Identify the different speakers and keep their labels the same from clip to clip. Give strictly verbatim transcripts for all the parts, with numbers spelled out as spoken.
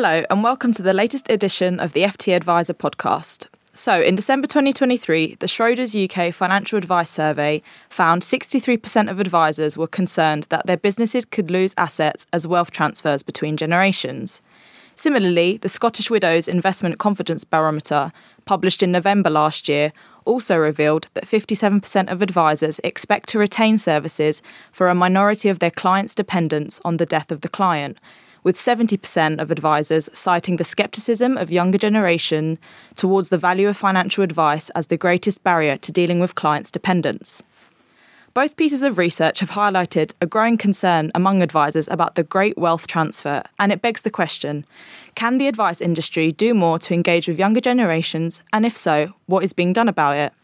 Speaker 1: Hello and welcome to the latest edition of the F T Advisor podcast. So in December twenty twenty-three, the Schroders U K Financial Advice Survey found sixty-three percent of advisors were concerned that their businesses could lose assets as wealth transfers between generations. Similarly, the Scottish Widows Investment Confidence Barometer, published in November last year, also revealed that fifty-seven percent of advisors expect to retain services for a minority of their clients' dependents on the death of the client, with seventy percent of advisors citing the scepticism of younger generation towards the value of financial advice as the greatest barrier to dealing with clients' dependents. Both pieces of research have highlighted a growing concern among advisors about the great wealth transfer, and it begs the question, can the advice industry do more to engage with younger generations, and if so, what is being done about it?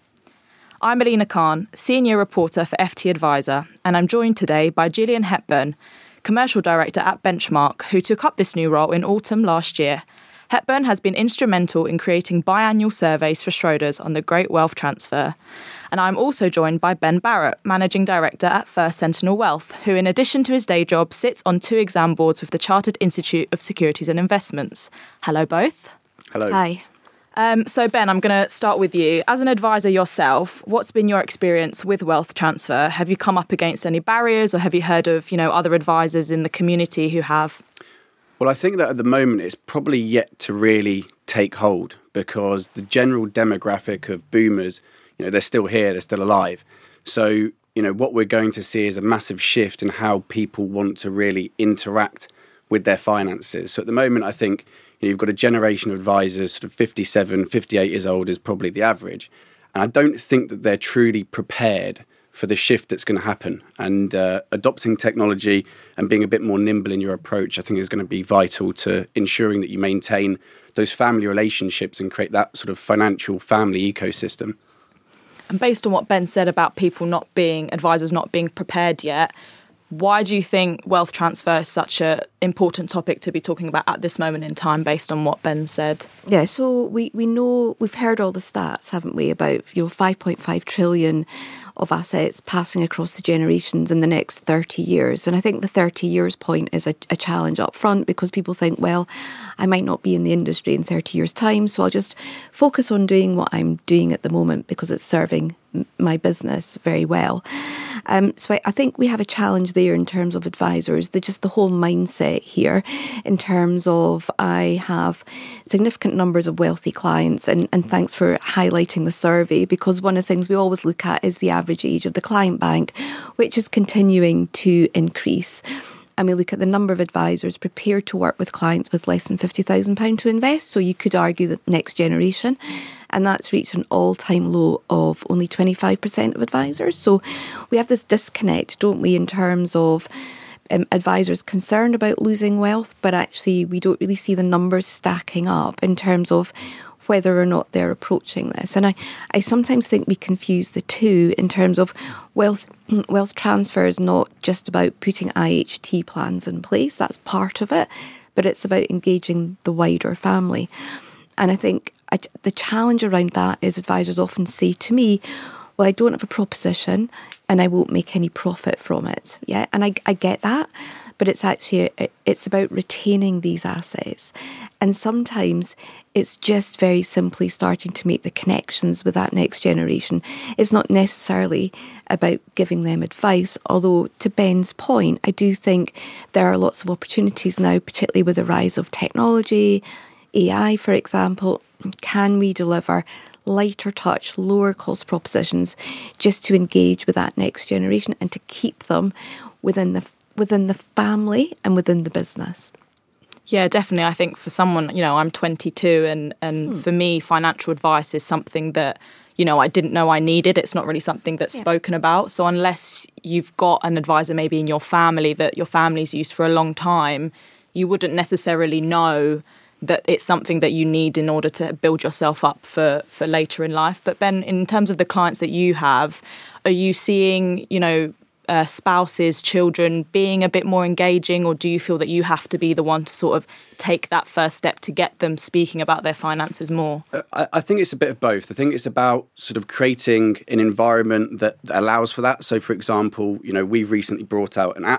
Speaker 1: I'm Alina Khan, Senior Reporter for F T Advisor, and I'm joined today by Gillian Hepburn, Commercial Director at Benchmark, who took up this new role in autumn last year. Hepburn has been instrumental in creating biannual surveys for Schroders on the Great Wealth Transfer. And I'm also joined by Ben Barrett, Managing Director at First Sentinel Wealth, who in addition to his day job sits on two exam boards with the Chartered Institute of Securities and Investments. Hello both.
Speaker 2: Hello.
Speaker 3: Hi.
Speaker 1: Um, so Ben, I'm going to start with you. As an advisor yourself, what's been your experience with wealth transfer? Have you come up against any barriers, or have you heard of, you know, other advisors in the community who have?
Speaker 2: Well, I think that at the moment it's probably yet to really take hold, because the general demographic of boomers, you know, they're still here, they're still alive. So, you know, what we're going to see is a massive shift in how people want to really interact with their finances. So at the moment, I think, you know, you've got a generation of advisors, sort of fifty-seven, fifty-eight years old is probably the average. And I don't think that they're truly prepared for the shift that's going to happen. And uh, adopting technology and being a bit more nimble in your approach, I think, is going to be vital to ensuring that you maintain those family relationships and create that sort of financial family ecosystem.
Speaker 1: And based on what Ben said about people not being, advisors not being prepared yet, why do you think wealth transfer is such an important topic to be talking about at this moment in time, based on what Ben said?
Speaker 3: Yeah, so we, we know, we've heard all the stats, haven't we, about, you know, five point five trillion of assets passing across the generations in the next thirty years. And I think the thirty years point is a, a challenge up front, because people think, well, I might not be in the industry in thirty years' time, so I'll just focus on doing what I'm doing at the moment because it's serving my business very well. Um, so I, I think we have a challenge there in terms of advisors, the, just the whole mindset here in terms of I have significant numbers of wealthy clients, and, and thanks for highlighting the survey, because one of the things we always look at is the average age of the client bank, which is continuing to increase. And we look at the number of advisors prepared to work with clients with less than fifty thousand pounds to invest. So you could argue that next generation, and that's reached an all-time low of only twenty-five percent of advisors. So we have this disconnect, don't we, in terms of um, advisors concerned about losing wealth, but actually we don't really see the numbers stacking up in terms of whether or not they're approaching this. And I, I sometimes think we confuse the two in terms of wealth wealth transfer is not just about putting I H T plans in place, that's part of it, but it's about engaging the wider family. And I think I, the challenge around that is advisors often say to me, well, I don't have a proposition and I won't make any profit from it. Yeah, and I, I get that, but it's actually, it's about retaining these assets. And sometimes it's just very simply starting to make the connections with that next generation. It's not necessarily about giving them advice, although to Ben's point, I do think there are lots of opportunities now, particularly with the rise of technology, A I, for example. Can we deliver lighter touch, lower cost propositions just to engage with that next generation and to keep them within the within the family and within the business?
Speaker 1: Yeah, definitely. I think for someone, you know, I'm twenty-two and, and hmm. for me, financial advice is something that, you know, I didn't know I needed. It's not really something that's yeah. spoken about. So unless you've got an advisor maybe in your family that your family's used for a long time, you wouldn't necessarily know that it's something that you need in order to build yourself up for, for later in life. But Ben, in terms of the clients that you have, are you seeing, you know, uh, spouses, children being a bit more engaging, or do you feel that you have to be the one to sort of take that first step to get them speaking about their finances more?
Speaker 2: Uh, I, I think it's a bit of both. I think it's about sort of creating an environment that, that allows for that. So, for example, you know, we've recently brought out an app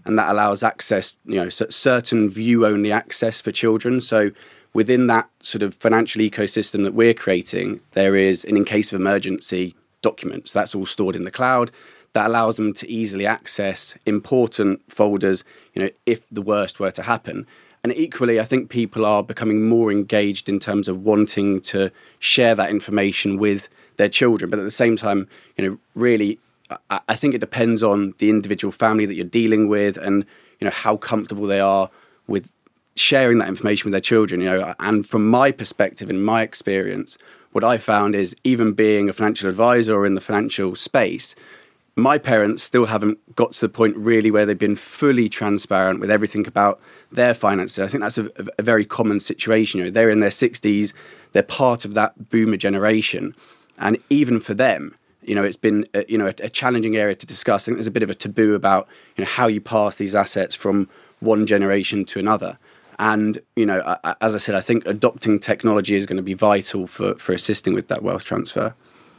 Speaker 2: and that allows access, you know, certain view-only access for children. So within that sort of financial ecosystem that we're creating, there is an in case of emergency document. So that's all stored in the cloud. That allows them to easily access important folders, you know, if the worst were to happen. And equally, I think people are becoming more engaged in terms of wanting to share that information with their children. But at the same time, you know, really, I, I think it depends on the individual family that you're dealing with and, you know, how comfortable they are with sharing that information with their children. You know, and from my perspective, in my experience, what I found is even being a financial advisor or in the financial space, my parents still haven't got to the point really where they've been fully transparent with everything about their finances. I think that's a, a very common situation. You know, they're in their sixties, they're part of that boomer generation. And even for them, you know, it's been a, you know a, a challenging area to discuss. I think there's a bit of a taboo about, you know, how you pass these assets from one generation to another. And, you know, I, as I said, I think adopting technology is going to be vital for, for assisting with that wealth transfer.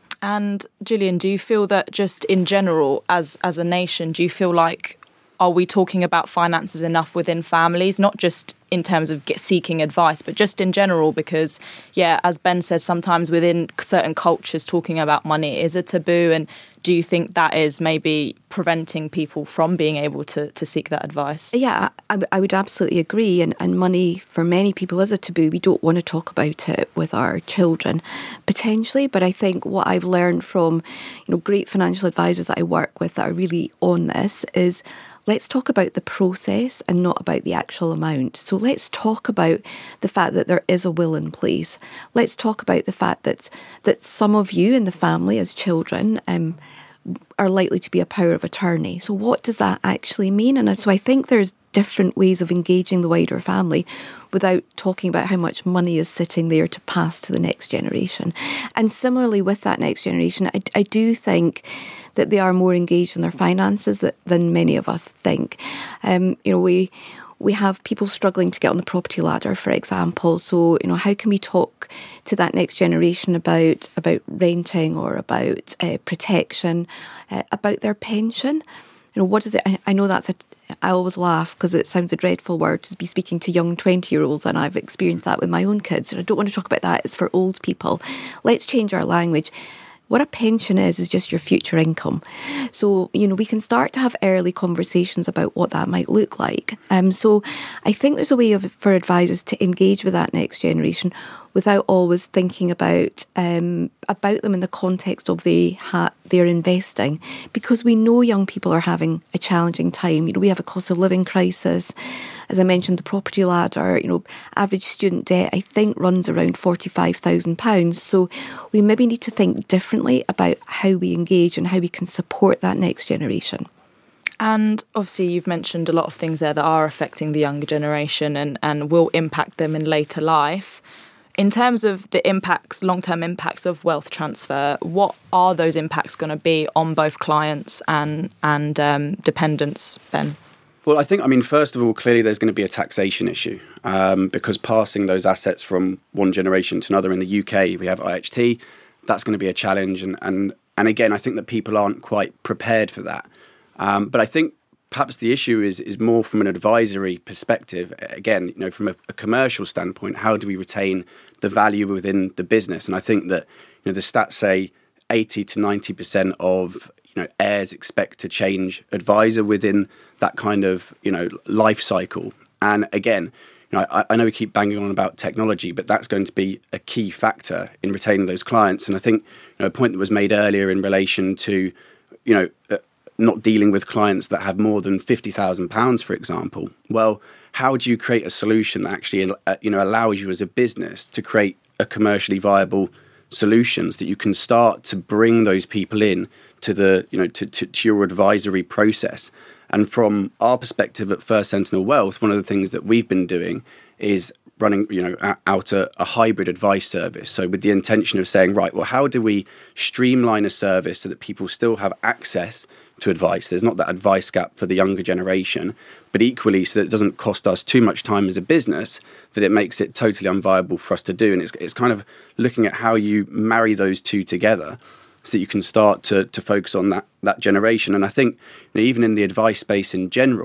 Speaker 1: And Gillian, do you feel that just in general, as as a nation, do you feel like, are we talking about finances enough within families, not just in terms of get, seeking advice, but just in general? Because, yeah, as Ben says, sometimes within certain cultures, talking about money is a taboo. And do you think that is maybe preventing people from being able to, to seek that advice?
Speaker 3: Yeah, I, I would absolutely agree. And, and money for many people is a taboo. We don't want to talk about it with our children, potentially. But I think what I've learned from, you know, great financial advisors that I work with that are really on this is, let's talk about the process and not about the actual amount. So let's talk about the fact that there is a will in place. Let's talk about the fact that that some of you in the family as children um, are likely to be a power of attorney. So what does that actually mean? And so I think there's different ways of engaging the wider family without talking about how much money is sitting there to pass to the next generation. And similarly with that next generation, I, I do think that they are more engaged in their finances than many of us think. Um, you know, we we have people struggling to get on the property ladder, for example. So, you know, how can we talk to that next generation about about renting or about uh, protection, uh, about their pension? You know, what is it? I, I know that's a. I always laugh because it sounds a dreadful word to be speaking to young twenty-year-olds, and I've experienced that with my own kids. And I don't want to talk about that. It's for old people. Let's change our language. What a pension is, is just your future income. So, you know, we can start to have early conversations about what that might look like. Um, so I think there's a way of, for advisors to engage with that next generation without always thinking about um, about them in the context of they ha- their investing, because we know young people are having a challenging time. You know, we have a cost of living crisis. As I mentioned, the property ladder, you know, average student debt, I think, runs around forty-five thousand pounds. So we maybe need to think differently about how we engage and how we can support that next generation.
Speaker 1: And obviously you've mentioned a lot of things there that are affecting the younger generation and, and will impact them in later life. In terms of the impacts, long-term impacts of wealth transfer, what are those impacts going to be on both clients and, and um, dependents, Ben?
Speaker 2: Well, I think, I mean, first of all, clearly there's going to be a taxation issue um, because passing those assets from one generation to another in the U K, we have I H T, that's going to be a challenge. And, and, and again, I think that people aren't quite prepared for that. Um, but I think perhaps the issue is is more from an advisory perspective. Again, you know, from a, a commercial standpoint, how do we retain the value within the business? And I think that, you know, the stats say eighty to ninety percent of, you know, heirs expect to change advisor within that kind of, you know, life cycle. And again, you know, I, I know we keep banging on about technology, but that's going to be a key factor in retaining those clients. And I think, you know, a point that was made earlier in relation to, you know, uh, not dealing with clients that have more than fifty thousand pounds, for example. Well, how do you create a solution that actually, uh, you know, allows you as a business to create a commercially viable solutions that you can start to bring those people in to the, you know, to, to, to your advisory process? And from our perspective at First Sentinel Wealth, one of the things that we've been doing is running, you know, out a, a hybrid advice service. So with the intention of saying, right, well, how do we streamline a service so that people still have access to advice? There's not that advice gap for the younger generation, but equally so that it doesn't cost us too much time as a business, that it makes it totally unviable for us to do. And it's it's kind of looking at how you marry those two together so that you can start to to focus on that that generation. And I think, you know, even in the advice space in general,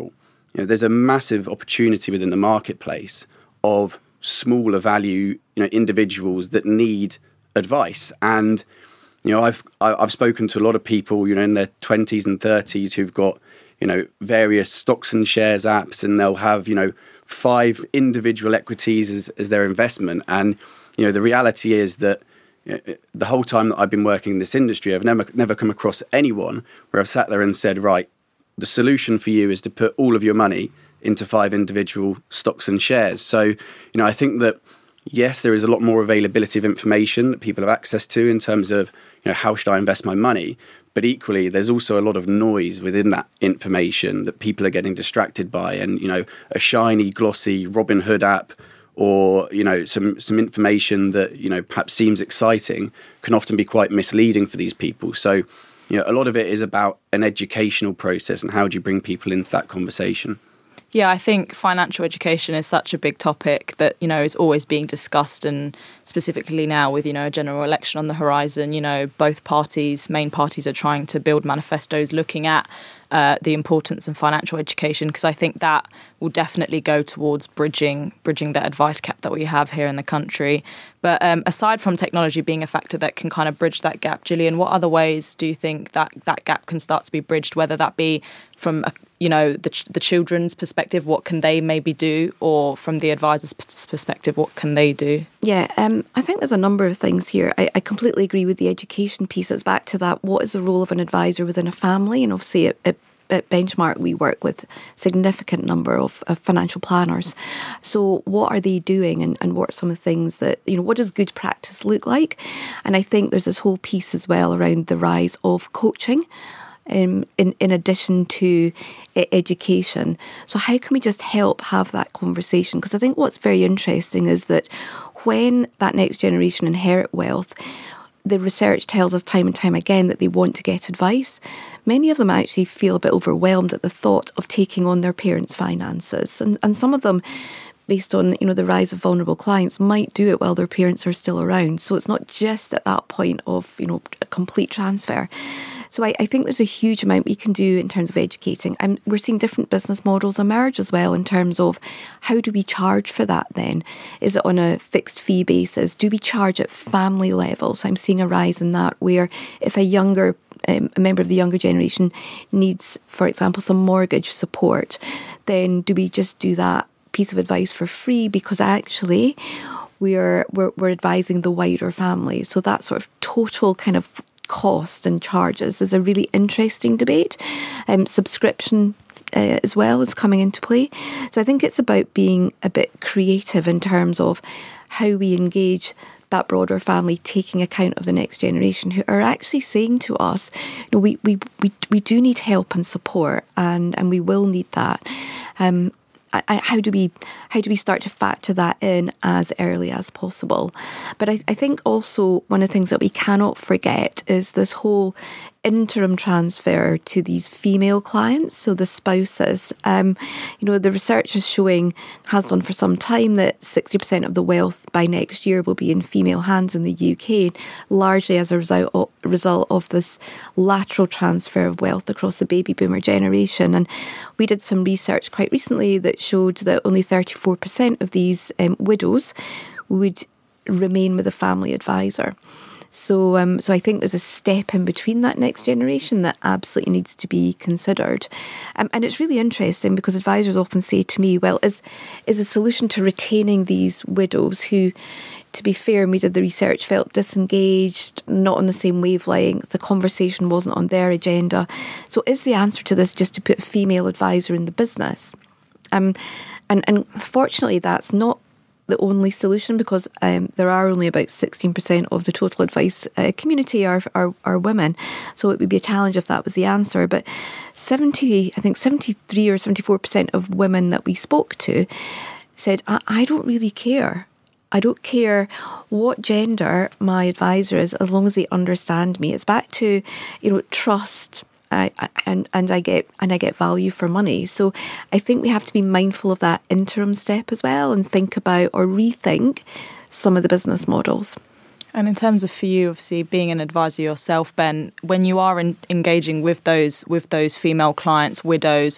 Speaker 2: you know, there's a massive opportunity within the marketplace of smaller value, you know, individuals that need advice. And, you know, I've I've spoken to a lot of people, you know, in their twenties and thirties who've got, you know, various stocks and shares apps, and they'll have, you know, five individual equities as, as their investment. And, you know, the reality is that, you know, the whole time that I've been working in this industry, I've never never come across anyone where I've sat there and said, right, the solution for you is to put all of your money into five individual stocks and shares. So, you know, I think that, yes, there is a lot more availability of information that people have access to in terms of, you know, how should I invest my money? But equally, there's also a lot of noise within that information that people are getting distracted by. And, you know, a shiny, glossy Robinhood app, or, you know, some some information that, you know, perhaps seems exciting can often be quite misleading for these people. So, you know, a lot of it is about an educational process, and how do you bring people into that conversation?
Speaker 1: Yeah, I think financial education is such a big topic that, you know, is always being discussed, and specifically now with, you know, a general election on the horizon, you know, both parties, main parties are trying to build manifestos looking at uh, the importance of financial education, because I think that will definitely go towards bridging bridging the advice gap that we have here in the country. But um, aside from technology being a factor that can kind of bridge that gap, Gillian, what other ways do you think that that gap can start to be bridged, whether that be from, a, you know, the, ch- the children's perspective, what can they maybe do, or from the advisor's p- perspective, what can they do?
Speaker 3: Yeah, um, I think there's a number of things here. I, I completely agree with the education piece. It's back to that, what is the role of an advisor within a family? And obviously it, it At Benchmark, we work with a significant number of, of financial planners. So what are they doing, and, and what are some of the things that, you know, what does good practice look like? And I think there's this whole piece as well around the rise of coaching, um, in, in addition to education. So how can we just help have that conversation? Because I think what's very interesting is that when that next generation inherit wealth, the research tells us time and time again that they want to get advice. Many of them actually feel a bit overwhelmed at the thought of taking on their parents' finances. And, and some of them, based on, you know, the rise of vulnerable clients, might do it while their parents are still around. So it's not just at that point of, you know, a complete transfer. So I, I think there's a huge amount we can do in terms of educating. And we're seeing different business models emerge as well in terms of how do we charge for that then? Is it on a fixed fee basis? Do we charge at family level? So I'm seeing a rise in that, where if a younger um, a member of the younger generation needs, for example, some mortgage support, then do we just do that piece of advice for free, because actually we're we're, we're advising the wider family? So that sort of total kind of cost and charges is a really interesting debate. Um, subscription uh, as well is coming into play. So I think it's about being a bit creative in terms of how we engage that broader family, taking account of the next generation who are actually saying to us, you know, we we we, we do need help and support, and, and we will need that. Um, I, how do we how do we start to factor that in as early as possible? But I, I think also one of the things that we cannot forget is this whole interim transfer to these female clients, so the spouses. Um, you know, the research is showing, has done for some time, that sixty percent of the wealth by next year will be in female hands in the U K, largely as a result of, result of this lateral transfer of wealth across the baby boomer generation. And we did some research quite recently that showed that only thirty-four percent of these um, widows would remain with a family advisor. So um, so I think there's a step in between that next generation that absolutely needs to be considered. Um, and it's really interesting because advisors often say to me, well, is, is a solution to retaining these widows who, to be fair, we did the research, felt disengaged, not on the same wavelength, the conversation wasn't on their agenda. So is the answer to this just to put a female advisor in the business? Um, and, and fortunately, that's not the only solution, because um, there are only about sixteen percent of the total advice uh, community are, are are women. So it would be a challenge if that was the answer. But seventy, I think seventy-three or seventy-four percent of women that we spoke to said, I, I don't really care. I don't care what gender my advisor is, as long as they understand me. It's back to, you know, trust. I, and and I get and I get value for money. So I think we have to be mindful of that interim step as well, and think about or rethink some of the business models.
Speaker 1: And in terms of, for you, obviously being an advisor yourself, Ben, when you are in, engaging with those with those female clients, widows,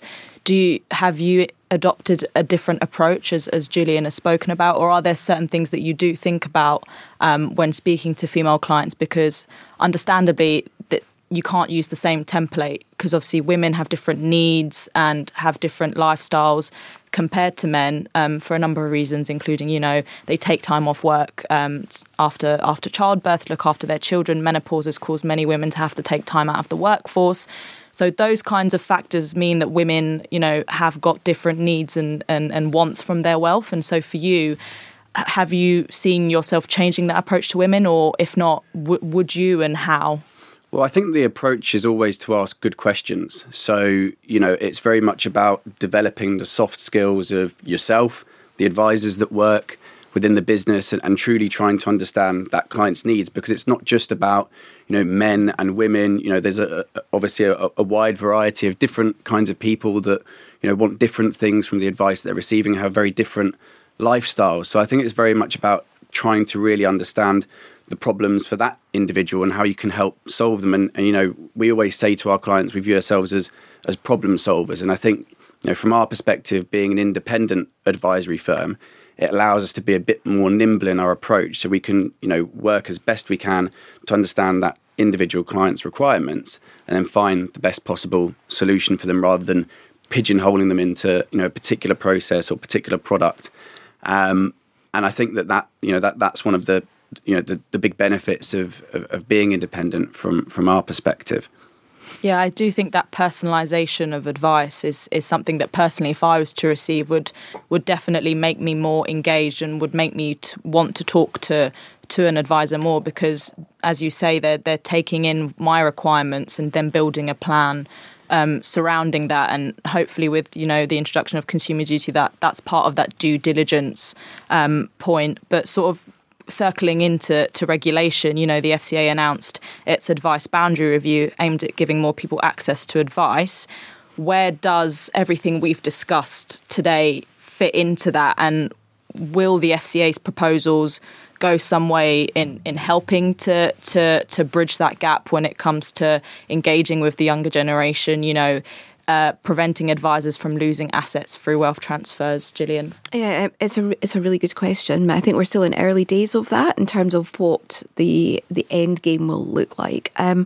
Speaker 1: do you, have you adopted a different approach, as, as Gillian has spoken about, or are there certain things that you do think about um, when speaking to female clients? Because understandably, that you can't use the same template, because obviously women have different needs and have different lifestyles compared to men um, for a number of reasons, including, you know, they take time off work um, after after childbirth, look after their children. Menopause has caused many women to have to take time out of the workforce. So those kinds of factors mean that women, you know, have got different needs and, and, and wants from their wealth. And so for you, have you seen yourself changing that approach to women? Or if not, w- would you, and how?
Speaker 2: Well, I think the approach is always to ask good questions. So, you know, it's very much about developing the soft skills of yourself, the advisors that work within the business, and, and truly trying to understand that client's needs, because it's not just about, you know, men and women. You know, there's a, a, obviously a, a wide variety of different kinds of people that, you know, want different things from the advice that they're receiving, have very different lifestyles. So I think it's very much about trying to really understand the problems for that individual and how you can help solve them. And, and you know, we always say to our clients, we view ourselves as as problem solvers. And I think, you know, from our perspective, being an independent advisory firm, it allows us to be a bit more nimble in our approach, so we can, you know, work as best we can to understand that individual client's requirements and then find the best possible solution for them, rather than pigeonholing them into, you know, a particular process or particular product. Um, and I think that that, you know, that that's one of the, you know, the, the big benefits of, of, of being independent from, from our perspective.
Speaker 1: Yeah, I do think that personalisation of advice is, is something that personally, if I was to receive, would would definitely make me more engaged and would make me t- want to talk to to an advisor more, because, as you say, they're, they're taking in my requirements and then building a plan um, surrounding that. And hopefully with, you know, the introduction of Consumer Duty, that that's part of that due diligence um, point. But sort of circling into to regulation, you know, the F C A announced its advice boundary review aimed at giving more people access to advice. Where does everything we've discussed today fit into that? And will the F C A's proposals go some way in, in helping to, to, to bridge that gap when it comes to engaging with the younger generation, you know, Uh, preventing advisors from losing assets through wealth transfers? Gillian?
Speaker 3: Yeah, it's a it's a really good question. I think we're still in early days of that in terms of what the the end game will look like. Um,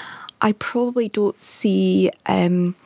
Speaker 3: I probably don't see um,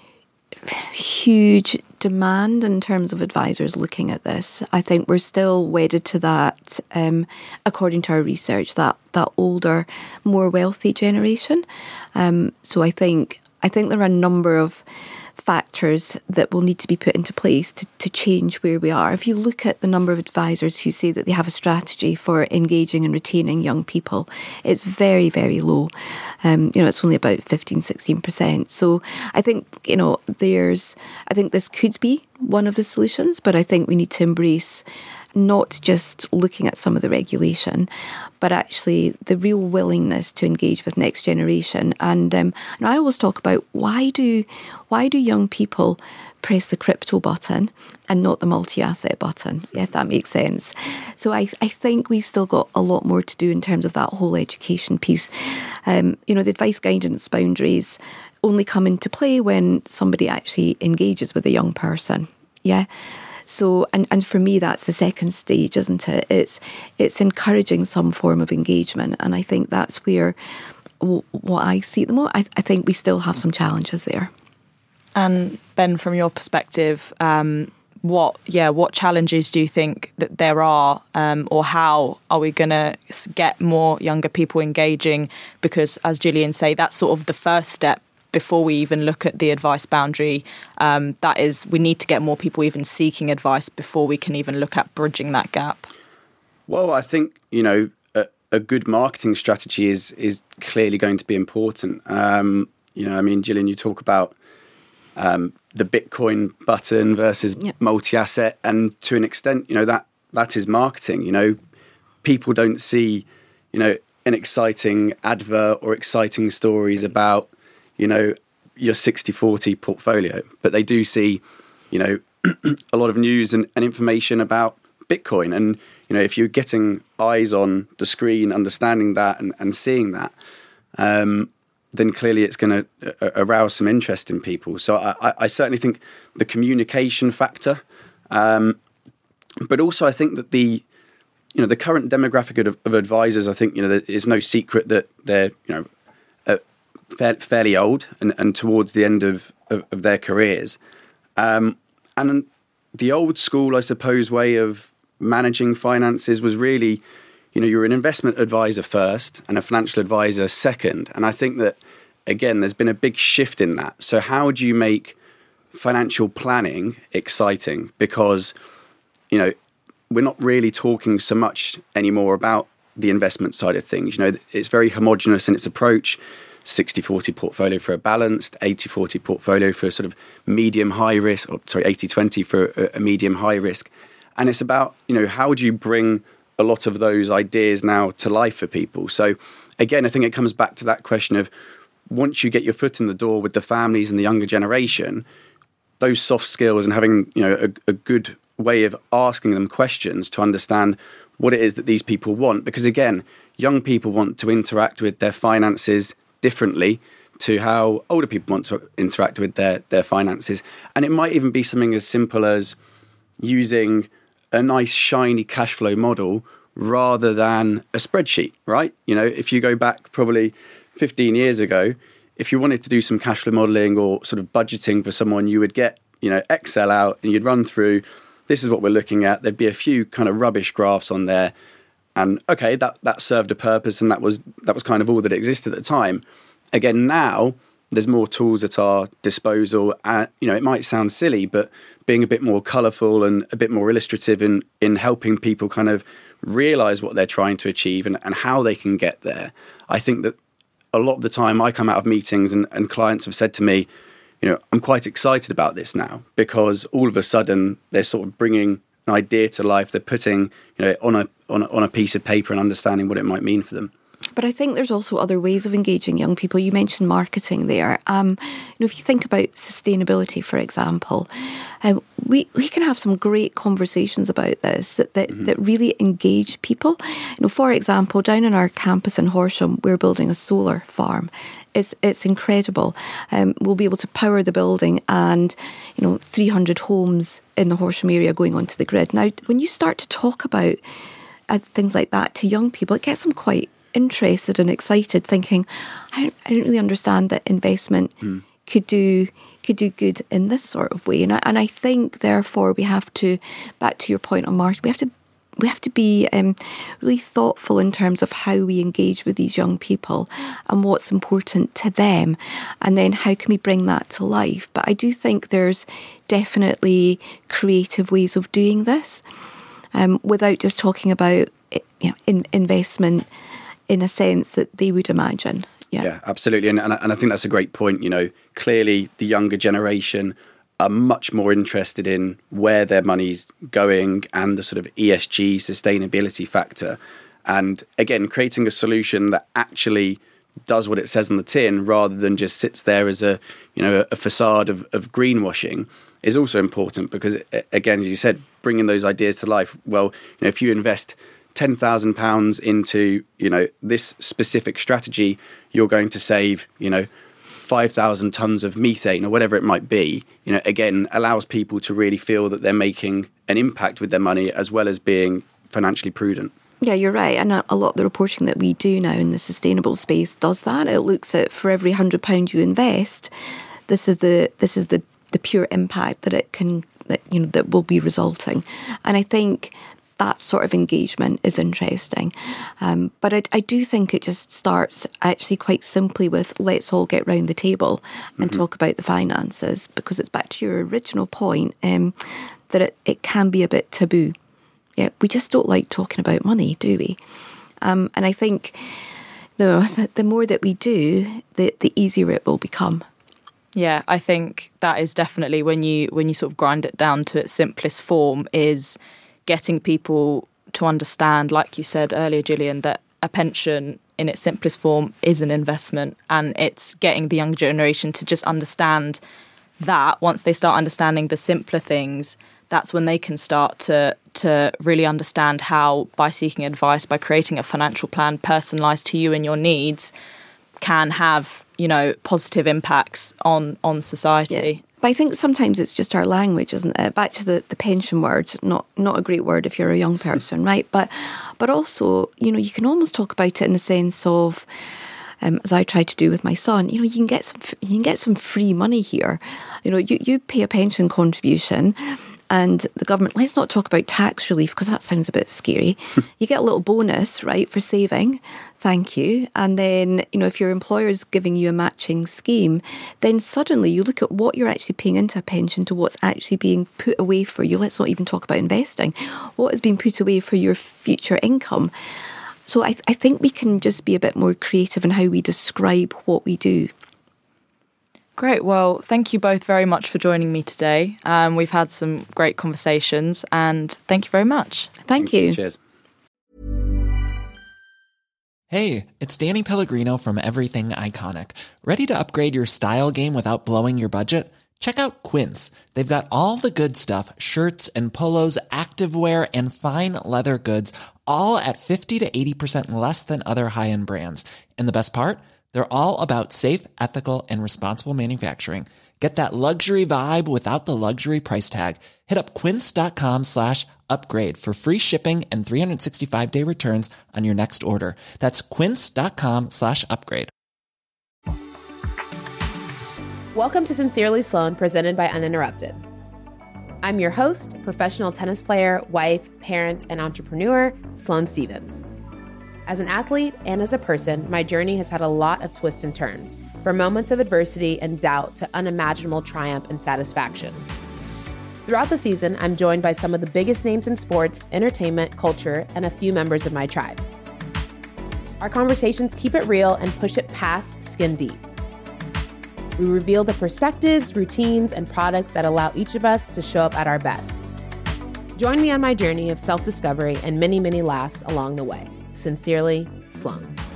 Speaker 3: huge demand in terms of advisors looking at this. I think we're still wedded to that, um, according to our research, that that older, more wealthy generation. Um, so I think. I think there are a number of factors that will need to be put into place to, to change where we are. If you look at the number of advisors who say that they have a strategy for engaging and retaining young people, it's very, very low. Um, you know, it's only about fifteen, sixteen percent. So I think, you know, there's, I think this could be one of the solutions, but I think we need to embrace not just looking at some of the regulation, but actually the real willingness to engage with next generation. And, um, and I always talk about why do why do young people press the crypto button and not the multi-asset button, if that makes sense. So I, I think we've still got a lot more to do in terms of that whole education piece. Um, you know, the advice guidance boundaries only come into play when somebody actually engages with a young person. Yeah. So, and, and for me, that's the second stage, isn't it? It's it's encouraging some form of engagement. And I think that's where w- what I see at the moment, I, I think we still have some challenges there.
Speaker 1: And Ben, from your perspective, um, what yeah, what challenges do you think that there are, um, or how are we going to get more younger people engaging? Because, as Gillian say, that's sort of the first step before we even look at the advice boundary. Um, that is, we need to get more people even seeking advice before we can even look at bridging that gap.
Speaker 2: Well, I think, you know, a, a good marketing strategy is is clearly going to be important. Um, you know, I mean, Gillian, you talk about um, the Bitcoin button versus yep. multi-asset, and to an extent, you know, that that is marketing. You know, people don't see, you know, an exciting advert or exciting stories about, you know, your sixty forty portfolio, but they do see, you know, a lot of news and, and information about Bitcoin. And, you know, if you're getting eyes on the screen, understanding that and, and seeing that, um, then clearly it's going to uh, arouse some interest in people. So I, I, I certainly think the communication factor, um, but also I think that the you know the current demographic of, of advisors, I think you know it's no secret that they're you know uh, fair, fairly old and, and towards the end of, of, of their careers, um, and the old school, I suppose, way of managing finances was really, you know, you're an investment advisor first and a financial advisor second. And I think that, again, there's been a big shift in that. So how do you make financial planning exciting? Because, you know, we're not really talking so much anymore about the investment side of things. You know, it's very homogenous in its approach. sixty forty portfolio for a balanced, eighty forty portfolio for a sort of medium high risk, or sorry, eighty twenty for a, a medium high risk. And it's about, you know, how do you bring a lot of those ideas now to life for people? So again, I think it comes back to that question of once you get your foot in the door with the families and the younger generation, those soft skills and having, you know, a, a good way of asking them questions to understand what it is that these people want. Because again, young people want to interact with their finances differently to how older people want to interact with their, their finances. And it might even be something as simple as using a nice shiny cash flow model rather than a spreadsheet, right? You know, if you go back probably fifteen years ago, if you wanted to do some cash flow modeling or sort of budgeting for someone, you would get, you know, Excel out and you'd run through, this is what we're looking at. There'd be a few kind of rubbish graphs on there. And okay, that, that served a purpose and that was that was kind of all that existed at the time. Again, now there's more tools at our disposal. And, you know, it might sound silly, but being a bit more colourful and a bit more illustrative in, in helping people kind of realise what they're trying to achieve and, and how they can get there. I think that a lot of the time I come out of meetings and, and clients have said to me, you know, I'm quite excited about this now because all of a sudden they're sort of bringing an idea to life. They're putting, you know, on a, on a, on a piece of paper and understanding what it might mean for them.
Speaker 3: But I think there's also other ways of engaging young people. You mentioned marketing there. Um, you know, if you think about sustainability, for example, um, we we can have some great conversations about this that that, mm-hmm. that really engage people. You know, for example, down on our campus in Horsham, we're building a solar farm. It's it's incredible. Um, we'll be able to power the building, and you know, three hundred homes in the Horsham area going onto the grid. Now, when you start to talk about uh, things like that to young people, it gets them quite interested and excited, thinking, I don't, I don't really understand that investment mm. could do could do good in this sort of way. And I, and I think, therefore, we have to, back to your point on marketing, we have to we have to be um, really thoughtful in terms of how we engage with these young people and what's important to them, and then how can we bring that to life. But I do think there's definitely creative ways of doing this um, without just talking about, you know, in, investment in a sense that they would imagine. Yeah,
Speaker 2: yeah, absolutely. And, and, I, and I think that's a great point. You know, clearly the younger generation are much more interested in where their money's going and the sort of E S G sustainability factor. And again, creating a solution that actually does what it says on the tin rather than just sits there as a, you know, a facade of, of greenwashing is also important because, again, as you said, bringing those ideas to life. Well, you know, if you invest ten thousand pounds into, you know, this specific strategy, you're going to save, you know, five thousand tons of methane or whatever it might be. You know, again, allows people to really feel that they're making an impact with their money as well as being financially prudent.
Speaker 3: Yeah, you're right. And a, a lot of the reporting that we do now in the sustainable space does that. It looks at, for every one hundred pounds you invest, this is the this is the, the pure impact that it can, that, you know, that will be resulting. And I think that sort of engagement is interesting. Um, but I, I do think it just starts actually quite simply with, let's all get round the table and mm-hmm. talk about the finances, because it's back to your original point, um, that it, it can be a bit taboo. Yeah, we just don't like talking about money, do we? Um, and I think the, the more that we do, the, the easier it will become.
Speaker 1: Yeah, I think that is definitely, when you when you sort of grind it down to its simplest form, is getting people to understand, like you said earlier, Gillian, that a pension in its simplest form is an investment, and it's getting the younger generation to just understand that. Once they start understanding the simpler things, that's when they can start to to really understand how, by seeking advice, by creating a financial plan personalised to you and your needs, can have, you know, positive impacts on, on society.
Speaker 3: Yeah. But I think sometimes it's just our language, isn't it? Back to the, the pension word, not not a great word if you're a young person, right? But but also, you know, you can almost talk about it in the sense of, um, as I try to do with my son, you know, you can get some you can get some free money here. You know, you, you pay a pension contribution, and the government, let's not talk about tax relief because that sounds a bit scary. You get a little bonus, right, for saving. Thank you. And then, you know, if your employer's giving you a matching scheme, then suddenly you look at what you're actually paying into a pension to what's actually being put away for you. Let's not even talk about investing. What is being put away for your future income? So I, th- I think we can just be a bit more creative in how we describe what we do.
Speaker 1: Great. Well, thank you both very much for joining me today. Um, we've had some great conversations and thank you very much.
Speaker 3: Thank,
Speaker 2: Thank
Speaker 3: you.
Speaker 2: you. Cheers.
Speaker 4: Hey, it's Danny Pellegrino from Everything Iconic. Ready to upgrade your style game without blowing your budget? Check out Quince. They've got all the good stuff, shirts and polos, activewear, and fine leather goods, all at fifty to eighty percent less than other high-end brands. And the best part? They're all about safe, ethical, and responsible manufacturing. Get that luxury vibe without the luxury price tag. Hit up quince.com slash upgrade for free shipping and three sixty-five day returns on your next order. That's quince.com slash upgrade.
Speaker 5: Welcome to Sincerely Sloan, presented by Uninterrupted. I'm your host, professional tennis player, wife, parent, and entrepreneur, Sloane Stevens. As an athlete and as a person, my journey has had a lot of twists and turns, from moments of adversity and doubt to unimaginable triumph and satisfaction. Throughout the season, I'm joined by some of the biggest names in sports, entertainment, culture, and a few members of my tribe. Our conversations keep it real and push it past skin deep. We reveal the perspectives, routines, and products that allow each of us to show up at our best. Join me on my journey of self-discovery and many, many laughs along the way. Sincerely, Sloane.